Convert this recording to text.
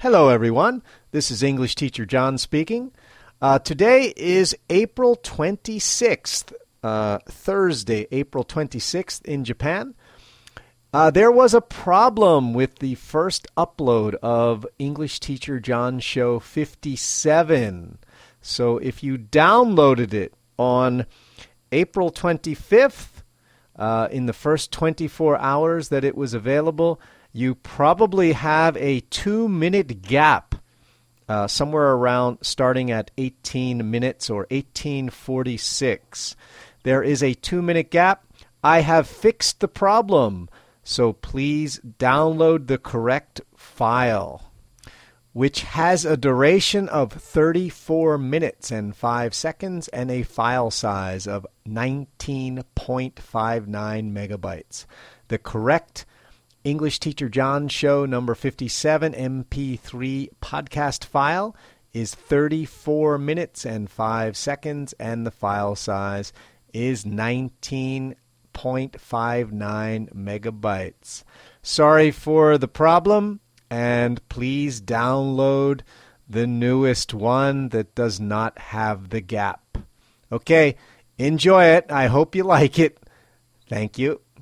Hello, everyone. This is English teacher John speaking. Today is April 26th, Thursday, April 26th in Japan. There was a problem with the first upload of English Teacher John Show 57. So if you downloaded it on April 25th, in the first 24 hours that it was available, you probably have a 2-minute gap somewhere around starting at 18 minutes or 18:46. There is a 2-minute gap. I have fixed the problem, so please download the correct file, which has a duration of 34 minutes and 5 seconds and a file size of 19.59 megabytes. The correct English Teacher John Show number 57 MP3 podcast file is 34 minutes and 5 seconds, and the file size is 19.59 megabytes. Sorry for the problem, and please download the newest one that does not have the gap. Okay, enjoy it. I hope you like it. Thank you.